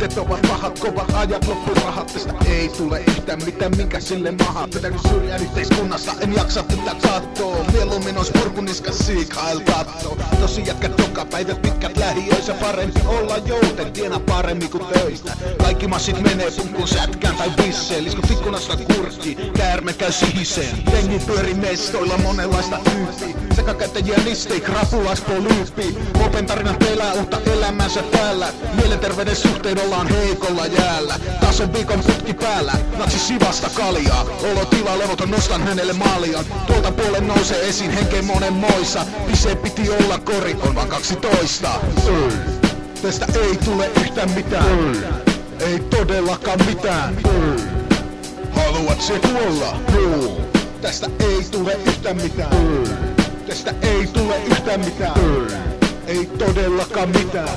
Tavoitteet ovat pahat, kovat ajat, loppurahat. Tästä ei tule yhtään mitään, minkä sille maha. Pitääkö syrjään yhteiskunnasta, en jaksa tätä kattoo. Mieluummin ois purkuniskas siikail kattoo. Tosi jätkät joka päivät pitkät lähiöissä. Parempi olla jouten, tienaa paremmin kuin töistä. Kaikki massit menee punkkuun sätkään tai bisseen. Liskut ikkunasta kurkki, käärme käy sihiseen. Jengi pyöri mestoilla monenlaista tyyppiä. Sekakäyttäjiä nistei, krapulaispolyyppi. Open tarinat elää uutta elämänsä täällä. Mielenterveyden suhteen ollaan heikolla jäällä. Taas on viikon putki päällä, natsi sivasta kaljaa. Olotila levoton, nostan hänelle maljan. Tuolta puolen nousee esiin henkeen monen moissa. Pise piti olla kori, on vaan 12. Tästä ei tule yhtään mitään. Ei todellakaan mitään. Haluat se kuolla? Tästä ei tule yhtään mitään. Tästä ei tule yhtään mitään. Ei todellakaan mitään.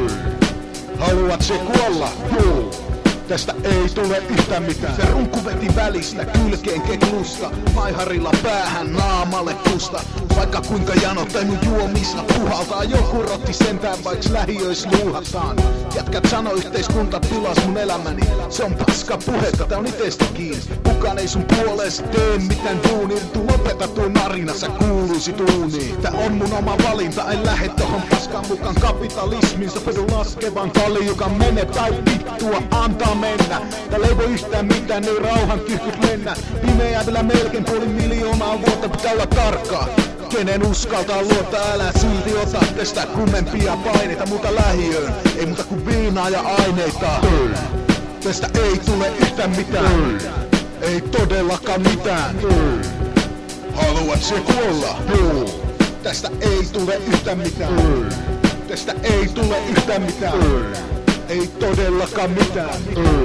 Haluat se kuolla? Tästä ei tule yhtään mitään. Se runku veti välistä, kylkeen keklusta. Maiharilla päähän, naamalle kusta. Vaikka kuinka janottanut juomista puhaltaa. Joku rotti sentään, vaiks lähiöis luuhataan. Jätkät sano yhteiskunta pilas mun elämäni. Se on paska puhetta, tää on itestä kiinni. Kukaan ei sun puolesta tee mitään duunia. Lopeta tuo narina, sä kuuluisit duuniin. Tää on mun oma valinta, en lähde tohon paskaan mukaan kapitalismin. Sä pedun laskevan kaljukan, mene tai vittua, antaa mennä. Täällä ei voi yhtään mitään, ei rauhan kyyhkyt lennä. Pimeää vielä melkein 500 000 vuotta, pitää olla tarkkaa. Kenen uskaltaa luottaa, älä silti ota tästä kummempia paineita. Muuta lähiöön, ei muuta kuin viinaa ja aineita. Tästä ei tule yhtään mitään. Ei todellakaan mitään. Haluat se kuolla? Tästä ei tule yhtään mitään. Tästä ei tule yhtään mitään. Ei todellakaan mitään.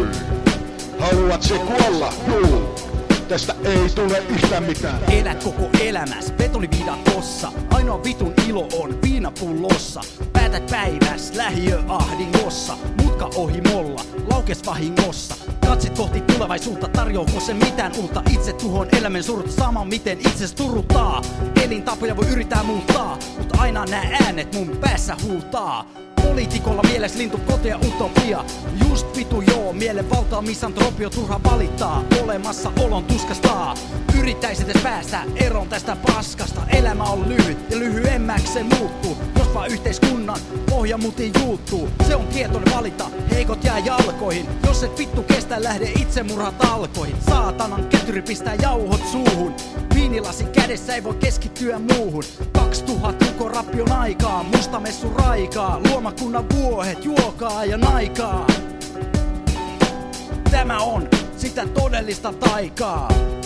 Haluat se kuolla? Tästä ei tule yhtään mitään. Elät koko elämäs betoniviidakossa. Ainoa vitun ilo on viinapullossa. Päätät päiväs lähiöahdingossa. Mutka ohi molla, laukes vahingossa. Katsit kohti tulevaisuutta, tarjoako se mitään uutta? Itse tuhon elämän surut, sama miten itses turruttaa. Elintapoja voi yrittää muuttaa, mutta aina nää äänet mun päässä huutaa. Poliitikolla mieles lintu kotea utopia. Just vitu joo, mielen valtaa misantropio turha valittaa. Olemassa olon tuskastaa. Yrittäisit edes päästä eroon tästä paskasta. Elämä on lyhyt ja lyhyemmäksi se muuttuu. Jos vaan yhteiskunnan pohja mutiin juuttuu. Se on tietoinen valinta, heikot jää jalkoihin. Jos et vittu kestä, lähde itsemurhatalkoihin. Saatanan kätyri pistää jauhot suuhun. Viinilasi kädessä ei voi keskittyä muuhun. 2000 lukorapion aikaa, mustamessu raikaa. Luomakunnan vuohet, juokaa ja naikaa. Tämä on sitä todellista taikaa.